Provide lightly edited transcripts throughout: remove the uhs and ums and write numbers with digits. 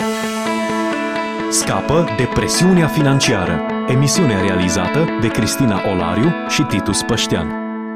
Scapă de presiunea financiară. Emisiune realizată de Cristina Olariu și Titus Păștean.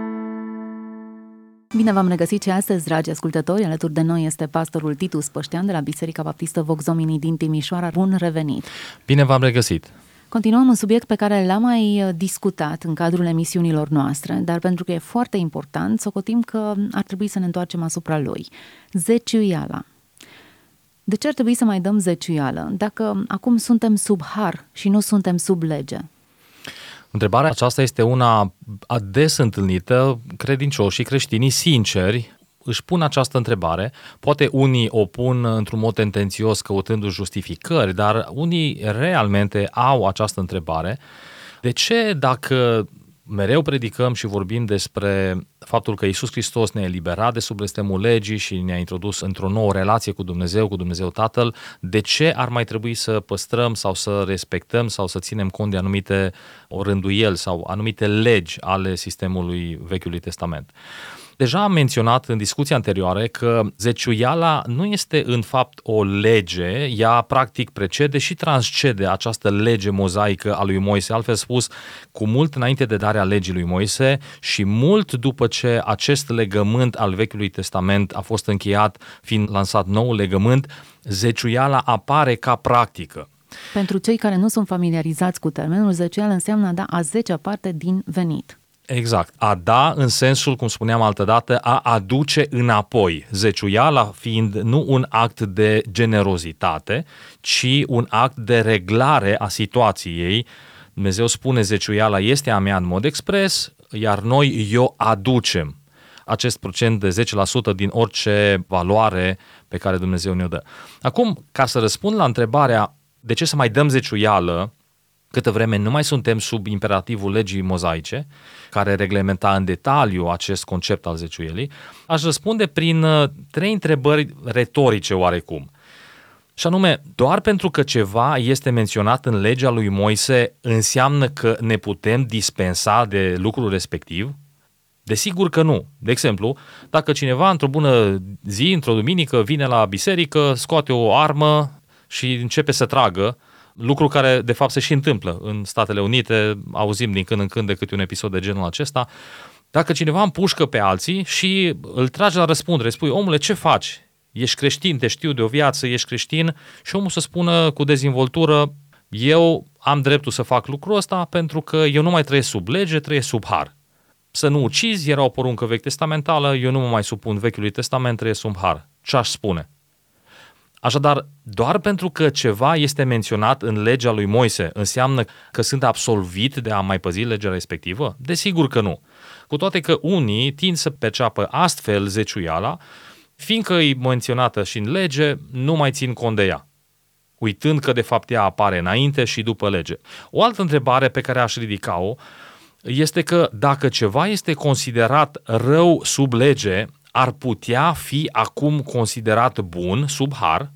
Bine v-am regăsit și astăzi, dragi ascultători. Alături de noi este pastorul Titus Păștean de la Biserica Baptistă Vox Domini din Timișoara. Bun revenit! Bine v-am regăsit! Continuăm un subiect pe care l-am mai discutat în cadrul emisiunilor noastre, dar pentru că e foarte important, socotim că ar trebui să ne întoarcem asupra lui. Zeciuiala. De ce ar trebui să mai dăm zeciuială dacă acum suntem sub har și nu suntem sub lege? Întrebarea aceasta este una ades întâlnită. Credincioșii, creștinii sinceri își pun această întrebare. Poate unii o pun într-un mod tendențios căutându-și justificări, dar unii realmente au această întrebare. De ce, dacă mereu predicăm și vorbim despre faptul că Iisus Hristos ne-a eliberat de sub blestemul legii și ne-a introdus într-o nouă relație cu Dumnezeu Tatăl, de ce ar mai trebui să păstrăm sau să respectăm sau să ținem cont de anumite rânduieli sau anumite legi ale sistemului Vechiului Testament? Deja am menționat în discuția anterioară că zeciuiala nu este în fapt o lege, ea practic precede și transcede această lege mozaică a lui Moise, altfel spus, cu mult înainte de darea legii lui Moise și mult după ce acest legământ al Vechiului Testament a fost încheiat, fiind lansat noul legământ, zeciuiala apare ca practică. Pentru cei care nu sunt familiarizați cu termenul, zeciuială înseamnă a da a 10-a parte din venit. Exact. A da în sensul, cum spuneam altădată, a aduce înapoi. Zeciuiala fiind nu un act de generozitate, ci un act de reglare a situației. Dumnezeu spune zeciuiala este a mea în mod expres, iar noi o aducem. Acest procent de 10% din orice valoare pe care Dumnezeu ne-o dă. Acum, ca să răspund la întrebarea de ce să mai dăm zeciuială, câtă vreme nu mai suntem sub imperativul legii mozaice, care reglementa în detaliu acest concept al zeciuielii, aș răspunde prin 3 întrebări retorice oarecum. Și anume, doar pentru că ceva este menționat în legea lui Moise, înseamnă că ne putem dispensa de lucrul respectiv? Desigur că nu. De exemplu, dacă cineva într-o bună zi, într-o duminică, vine la biserică, scoate o armă și începe să tragă, lucru care de fapt se și întâmplă în Statele Unite, auzim din când în când de câte un episod de genul acesta. Dacă cineva împușcă pe alții și îl trage la răspundere, spui, omule, ce faci? Ești creștin, te știu de o viață, ești creștin, și omul să spună cu dezvoltură, eu am dreptul să fac lucrul ăsta pentru că eu nu mai trăiesc sub lege, trăiesc sub har. Să nu ucizi, era o poruncă vechi testamentală, eu nu mă mai supun Vechiului Testament, trăiesc sub har. Ce aș spune? Așadar, doar pentru că ceva este menționat în legea lui Moise, înseamnă că sunt absolvit de a mai păzi legea respectivă? Desigur că nu. Cu toate că unii tind să perceapă astfel zeciuiala, fiindcă e menționată și în lege, nu mai țin cont de ea, uitând că de fapt ea apare înainte și după lege. O altă întrebare pe care aș ridica-o este că dacă ceva este considerat rău sub lege, ar putea fi acum considerat bun sub har?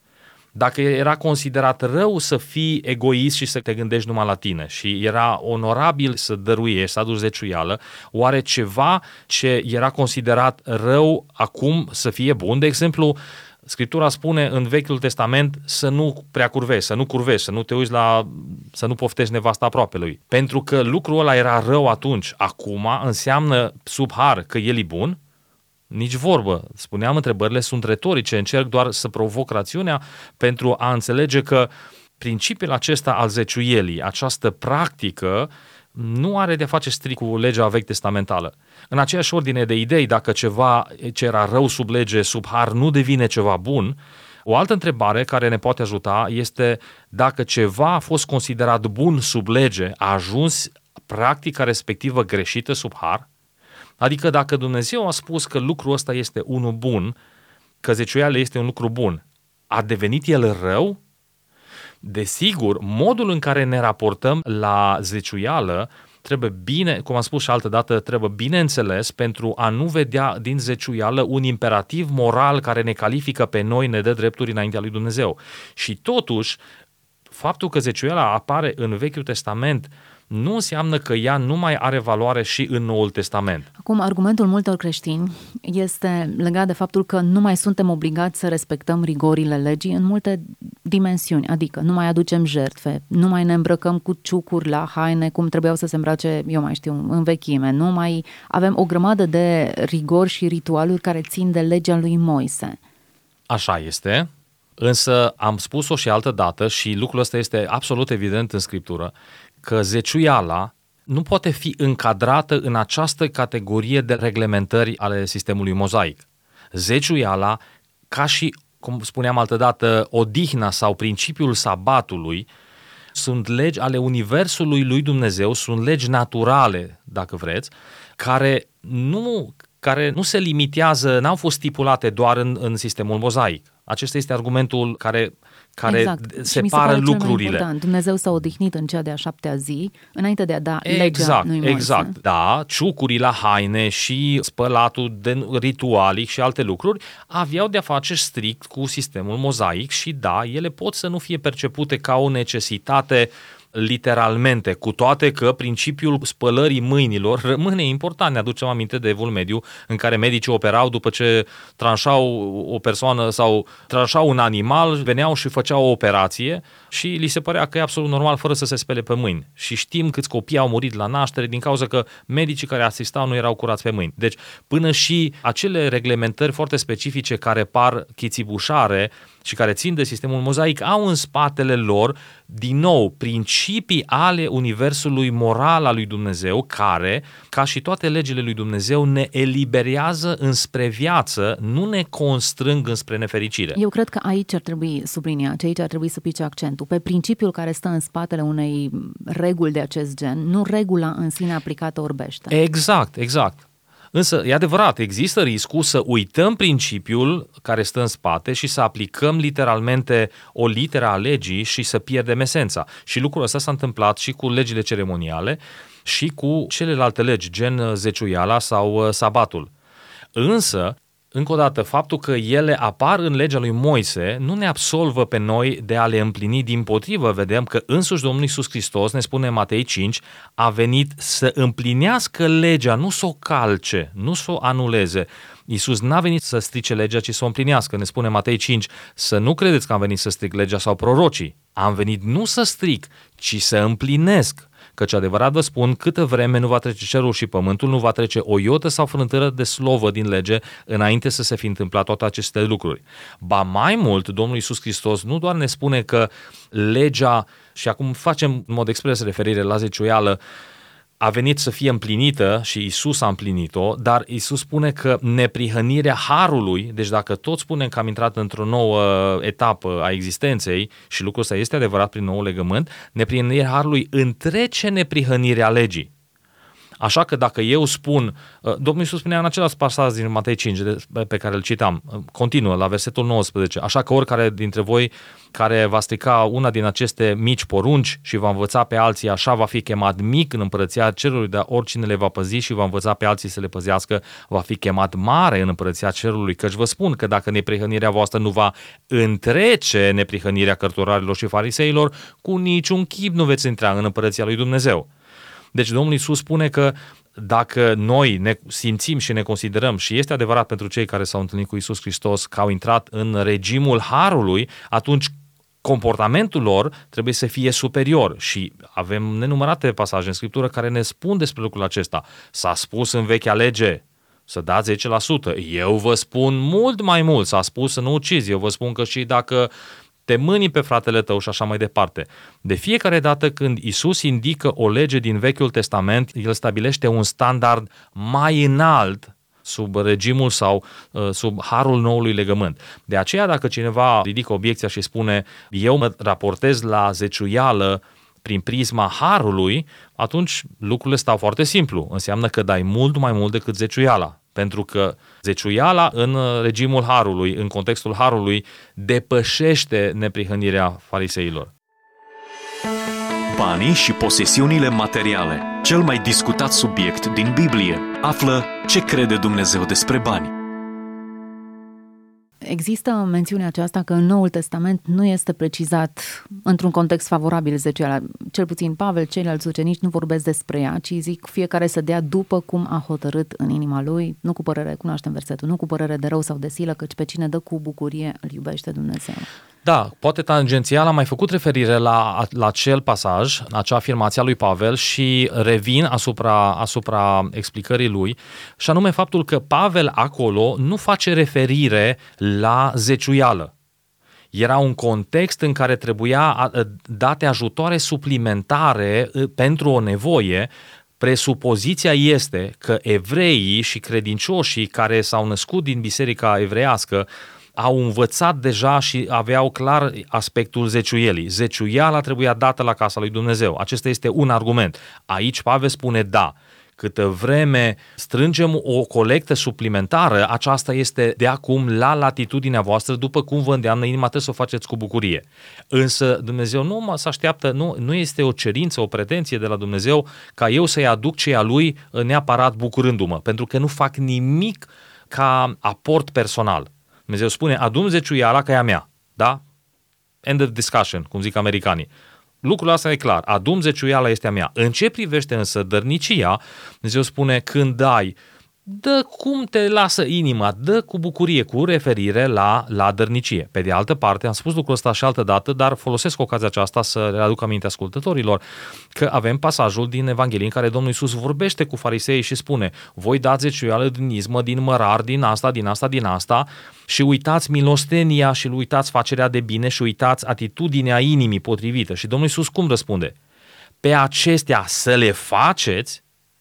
Dacă era considerat rău să fii egoist și să te gândești numai la tine și era onorabil să dăruiești, să aduci zeciuială, oare ceva ce era considerat rău acum să fie bun? De exemplu, Scriptura spune în Vechiul Testament să nu prea curvești, să nu curvești, să nu te uiți să nu poftești nevasta aproapelui. Pentru că lucrul ăla era rău atunci, acum înseamnă sub har că el e bun? Nici vorbă. Spuneam, întrebările sunt retorice, încerc doar să provoc rațiunea pentru a înțelege că principiul acesta al zeciuielii, această practică, nu are de face strict cu legea vechi testamentală. În aceeași ordine de idei, dacă ceva ce era rău sub lege, sub har, nu devine ceva bun, o altă întrebare care ne poate ajuta este dacă ceva a fost considerat bun sub lege, a ajuns practica respectivă greșită sub har? Adică dacă Dumnezeu a spus că lucrul ăsta este unul bun, că zeciuiala este un lucru bun, a devenit el rău? Desigur, modul în care ne raportăm la zeciuială trebuie bine, cum am spus și altădată, trebuie bine înțeles pentru a nu vedea din zeciuială un imperativ moral care ne califică pe noi, ne dă drepturi înaintea lui Dumnezeu. Și totuși, faptul că zeciuiala apare în Vechiul Testament nu înseamnă că ea nu mai are valoare și în Noul Testament. Acum, argumentul multor creștini este legat de faptul că nu mai suntem obligați să respectăm rigorile legii în multe dimensiuni, adică nu mai aducem jertfe, nu mai ne îmbrăcăm cu ciucuri la haine cum trebuiau să se îmbrace, eu mai știu, în vechime, nu mai avem o grămadă de rigori și ritualuri care țin de legea lui Moise. Așa este, însă am spus-o și altă dată și lucrul ăsta este absolut evident în Scriptură, că zeciuiala nu poate fi încadrată în această categorie de reglementări ale sistemului mozaic. Zeciuiala, ca și, cum spuneam altădată, odihna sau principiul sabatului, sunt legi ale universului lui Dumnezeu, sunt legi naturale, dacă vreți, care nu se limitează, n-au fost stipulate doar în sistemul mozaic. Acesta este argumentul care exact. separă lucrurile. Dumnezeu s-a odihnit în cea de-a 7-a zi, înainte de a da legea lui Moise. Exact, da, ciucurii la haine și spălatul ritualic și alte lucruri aveau de-a face strict cu sistemul mozaic și da, ele pot să nu fie percepute ca o necesitate literalmente, cu toate că principiul spălării mâinilor rămâne important. Ne aducem aminte de Evul Mediu, în care medicii operau după ce tranșau o persoană sau tranșau un animal, veneau și făceau o operație și li se părea că e absolut normal fără să se spele pe mâini. Și știm câți copii au murit la naștere din cauza că medicii care asistau nu erau curați pe mâini. Deci până și acele reglementări foarte specifice care par chițibușare și care țin de sistemul mozaic au în spatele lor, din nou, principii ale universului moral al lui Dumnezeu care, ca și toate legile lui Dumnezeu, ne eliberează înspre viață, nu ne constrâng înspre nefericire. Eu cred că aici ar trebui subliniat, aici ar trebui să pice accentul pe principiul care stă în spatele unei reguli de acest gen, nu regula în sine aplicată orbește. Exact. Însă, e adevărat, există riscul să uităm principiul care stă în spate și să aplicăm literalmente o literă a legii și să pierdem esența. Și lucrul ăsta s-a întâmplat și cu legile ceremoniale și cu celelalte legi, gen zeciuiala sau sabatul. Însă, încă o dată, faptul că ele apar în legea lui Moise nu ne absolvă pe noi de a le împlini. Dimpotrivă, vedem că însuși Domnul Iisus Hristos, ne spune în Matei 5, a venit să împlinească legea, nu să o calce, nu să o anuleze. Iisus n-a venit să strice legea, ci să o împlinească. Ne spune Matei 5, să nu credeți că am venit să stric legea sau prorocii. Am venit nu să stric, ci să împlinesc. Căci adevărat vă spun, câtă vreme nu va trece cerul și pământul, nu va trece o iotă sau frântără de slovă din lege înainte să se fi întâmplat toate aceste lucruri. Ba mai mult, Domnul Iisus Hristos nu doar ne spune că legea, și acum facem în mod expres referire la zeciuială, a venit să fie împlinită și Iisus a împlinit-o, dar Iisus spune că neprihănirea harului, deci dacă tot spunem că am intrat într-o nouă etapă a existenței și lucrul ăsta este adevărat prin nou legământ, neprihănirea harului întrece neprihănirea legii. Așa că dacă eu spun, Domnul Iisus spunea în același pasaj din Matei 5 pe care îl citam, continuă la versetul 19, așa că oricare dintre voi care va strica una din aceste mici porunci și va învăța pe alții așa va fi chemat mic în împărăția cerului, dar oricine le va păzi și va învăța pe alții să le păzească va fi chemat mare în împărăția cerului, căci vă spun că dacă neprihănirea voastră nu va întrece neprihănirea cărturarilor și fariseilor, cu niciun chip nu veți intra în împărăția lui Dumnezeu. Deci Domnul Iisus spune că dacă noi ne simțim și ne considerăm, și este adevărat pentru cei care s-au întâlnit cu Iisus Hristos, că au intrat în regimul harului, atunci comportamentul lor trebuie să fie superior și avem nenumărate pasaje în Scriptură care ne spun despre lucrul acesta. S-a spus în vechea lege să dați 10%. Eu vă spun mult mai mult. S-a spus să nu ucizi. Eu vă spun că și dacă te mâni pe fratele tău și așa mai departe. De fiecare dată când Iisus indică o lege din Vechiul Testament, El stabilește un standard mai înalt sub regimul sau sub harul noului legământ. De aceea, dacă cineva ridică obiecția și spune eu mă raportez la zeciuială prin prisma harului, atunci lucrurile stau foarte simplu. Înseamnă că dai mult mai mult decât zeciuiala. Pentru că zeciuiala în regimul harului, în contextul harului, depășește neprihănirea fariseilor. Banii și posesiunile materiale, cel mai discutat subiect din Biblie. Află ce crede Dumnezeu despre bani. Există mențiunea aceasta că în Noul Testament nu este precizat într-un context favorabil zeciuiala. Cel puțin Pavel, ceilalți ucenici nu vorbesc despre ea, ci zic fiecare să dea după cum a hotărât în inima lui, nu cu părere, cunoaștem versetul, nu cu părere de rău sau de silă, căci pe cine dă cu bucurie îl iubește Dumnezeu. Da, poate tangențial am mai făcut referire la acel pasaj, acea afirmație a lui Pavel și revin asupra explicării lui, și anume faptul că Pavel acolo nu face referire la zeciuială. Era un context în care trebuia date ajutoare suplimentare pentru o nevoie. Presupoziția este că evreii și credincioșii care s-au născut din biserica evreiască au învățat deja și aveau clar aspectul zeciuielii. Zeciuiala trebuia dată la casa lui Dumnezeu. Acesta este un argument. Aici Pavel spune da. Câtă vreme strângem o colectă suplimentară, aceasta este de acum la latitudinea voastră, după cum vă îndeamnă inima, trebuie să o faceți cu bucurie. Însă Dumnezeu nu se așteaptă, nu este o cerință, o pretenție de la Dumnezeu ca eu să-i aduc ce e a lui neapărat bucurându-mă, pentru că nu fac nimic ca aport personal. Dumnezeu spune, adu-mi zeciuiala că e a mea, da? End of discussion, cum zic americanii. Lucrul ăsta e clar, adu-mi zeciuiala este a mea. În ce privește însă dărnicia, Dumnezeu spune, când dai, dă cum te lasă inima, dă cu bucurie, cu referire la dărnicie. Pe de altă parte, am spus lucrul ăsta și altă dată, dar folosesc ocazia aceasta să le aduc aminte ascultătorilor că avem pasajul din Evanghelie în care Domnul Iisus vorbește cu fariseii și spune, voi dați zeciuială din izmă, din mărar, din asta și uitați milostenia și uitați facerea de bine și uitați atitudinea inimii potrivită. Și Domnul Iisus cum răspunde? Pe acestea să le faceți,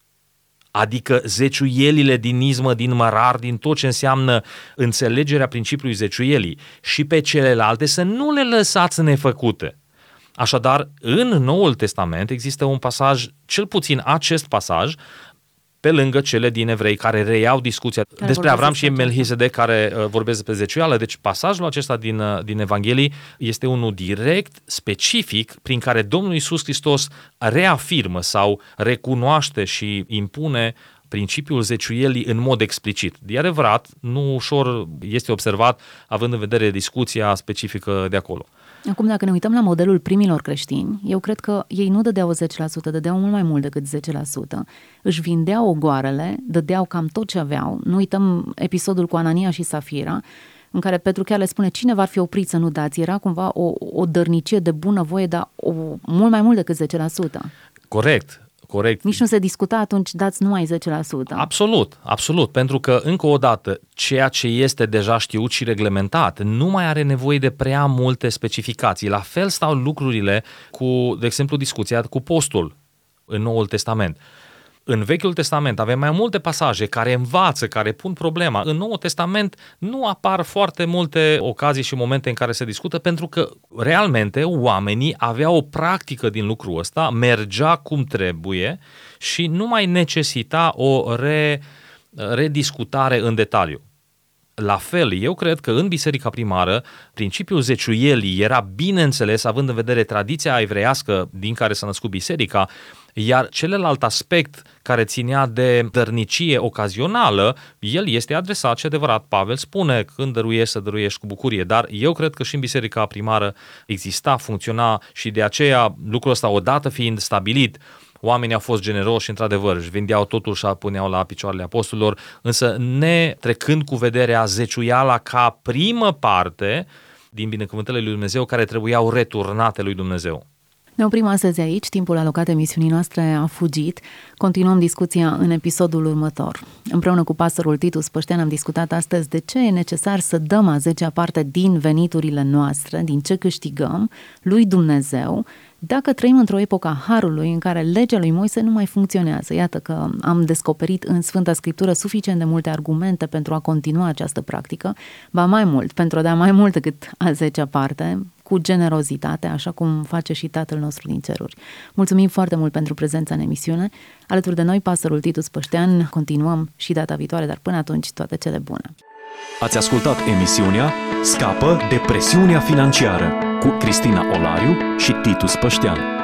adică zeciuielile din izmă, din mărar, din tot ce înseamnă înțelegerea principiului zeciuielii, și pe celelalte să nu le lăsați nefăcute. Așadar, în Noul Testament există un pasaj, cel puțin acest pasaj, pe lângă cele din Evrei care reiau discuția despre Avram și Melchisedec care vorbesc despre zeciuială. Deci pasajul acesta din Evanghelii este unul direct, specific, prin care Domnul Iisus Hristos reafirmă sau recunoaște și impune principiul zeciuielii în mod explicit. De adevărat, nu ușor este observat, având în vedere discuția specifică de acolo. Acum, dacă ne uităm la modelul primilor creștini, eu cred că ei nu dădeau 10%, dădeau mult mai mult decât 10%. Își vindeau ogoarele, dădeau cam tot ce aveau. Nu uităm episodul cu Anania și Safira, în care Petru chiar le spune, cine v-ar fi oprit să nu dați? Era cumva o dărnicie de bunăvoie, dar mult mai mult decât 10%. Corect. Nici nu se discuta atunci, dați numai 10%. Absolut, pentru că, încă o dată, ceea ce este deja știut și reglementat nu mai are nevoie de prea multe specificații. La fel stau lucrurile cu, de exemplu, discuția cu postul în Noul Testament. În Vechiul Testament avem mai multe pasaje care învață, care pun problema. În Noul Testament nu apar foarte multe ocazii și momente în care se discută, pentru că realmente oamenii aveau o practică din lucrul ăsta, mergea cum trebuie și nu mai necesita o rediscutare în detaliu. La fel, eu cred că în biserica primară principiul zeciuielii era bine înțeles, având în vedere tradiția evreiască din care s-a născut biserica, iar celălalt aspect care ținea de dărnicie ocazională, el este adresat și adevărat. Pavel spune, când dăruiești, să dăruiești cu bucurie, dar eu cred că și în biserica primară exista, funcționa și de aceea lucrul ăsta, odată fiind stabilit, oamenii au fost generoși, într-adevăr, își vindeau totul și puneau la picioarele apostolilor, însă ne trecând cu vederea zeciuiala ca primă parte din binecuvântările lui Dumnezeu care trebuiau returnate lui Dumnezeu. Ne oprim astăzi aici, timpul alocat emisiunii noastre a fugit. Continuăm discuția în episodul următor. Împreună cu pastorul Titus Păștean am discutat astăzi de ce e necesar să dăm a 10-a parte din veniturile noastre, din ce câștigăm, lui Dumnezeu, dacă trăim într-o epocă a Harului în care legea lui Moise nu mai funcționează. Iată că am descoperit în Sfânta Scriptură suficient de multe argumente pentru a continua această practică, ba mai mult, pentru a da mai mult decât a 10-a parte, cu generozitate, așa cum face și Tatăl nostru din ceruri. Mulțumim foarte mult pentru prezența în emisiune. Alături de noi, pastorul Titus Păștean, continuăm și data viitoare, dar până atunci, toate cele bune. Ați ascultat emisiunea Scapă de presiunea financiară cu Cristina Olariu și Titus Păștean.